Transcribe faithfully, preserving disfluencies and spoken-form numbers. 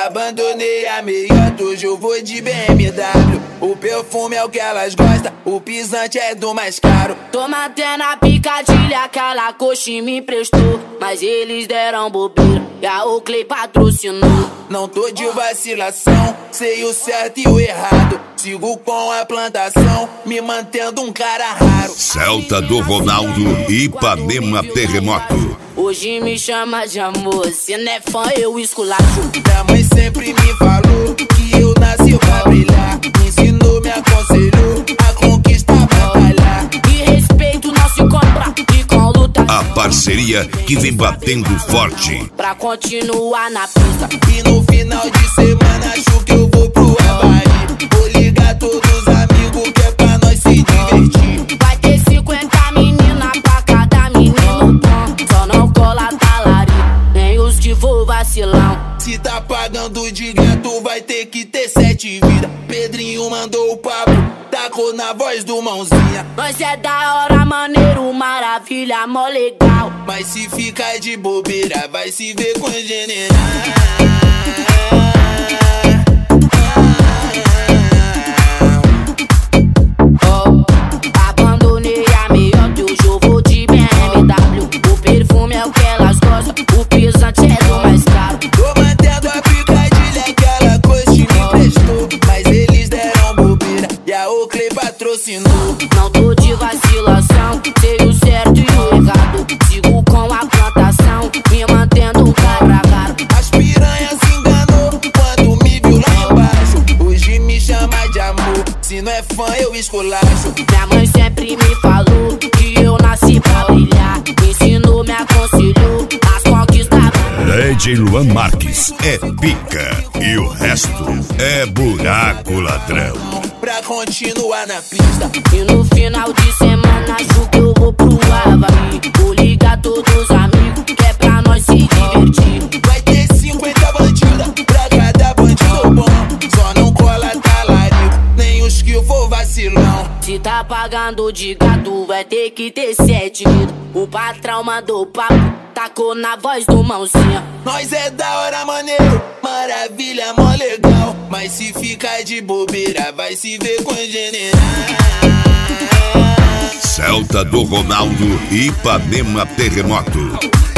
Abandonei a meiota, hoje eu vou de B M W. O perfume é o que elas gostam, o pisante é do mais caro. Tô mantendo a picadilha, aquela coxa me emprestou, mas eles deram bobeira e a Oakley patrocinou. Não tô de vacilação, sei o certo e o errado. Sigo com a plantação, me mantendo um cara raro. Celta do Ronaldo, Ipanema Terremoto. Hoje me chama de amor, se não é fã eu esculacho. Minha mãe sempre me falou que eu nasci pra brilhar. Me ensinou, me aconselhou a conquistar, batalhar. E respeito não se compra, e com luta A parceria que vem batendo forte pra continuar na pista. E no final de semana acho que eu vou pro Havaí. Vou ligar todos os amigos que é pra nós se divertir. Vai ter cinquenta meninas pra cada menino bom. Só não cola talarico, nem os que for vacilão. Se tá pagando de gato vai ter que ter sete vidas. Pedrinho mandou o papo, tacou na voz do mãozinha. Nós é da hora, maneiro, maravilha, mó legal. Mas se ficar de bobeira vai se ver com o general. Abandonei a meiota, hoje eu vou de B M W. O perfume é o que elas gostam, o pisante é do mais caro. Tô mantendo a picadilha, aquela coisa me emprestou, mas eles deram bobeira e a Oakley patrocinou. Não tô de vacilação, sei o certo e o errado. Sigo com a plantação, me mantendo um cara raro. As piranhas se enganou quando me viu lá embaixo. Hoje me chama de amor, se não é fã eu esculacho. Minha mãe sempre me falou que eu nasci pra brilhar. Me ensinou, me aconselhou as conquistas. D J Luan Marques é pica e o resto é buraco, ladrão. Pra continuar na pista. E no final de semana acho que eu vou pro Havaí. Vou ligar todos os amigos que é pra nós se divertir. Vai ter cinquenta bandidas pra cada bandido bom. Só não cola talarico, nem os que for vacilão. Se tá pagando de gato vai ter que ter sete vidas. O patrão mandou papo, tacou na voz do mãozinha. Nós é da hora, maneiro, maravilha, mó legal. Mas se ficar de bobeira vai se ver com o general. Celta do Ronaldo, Ipanema Terremoto.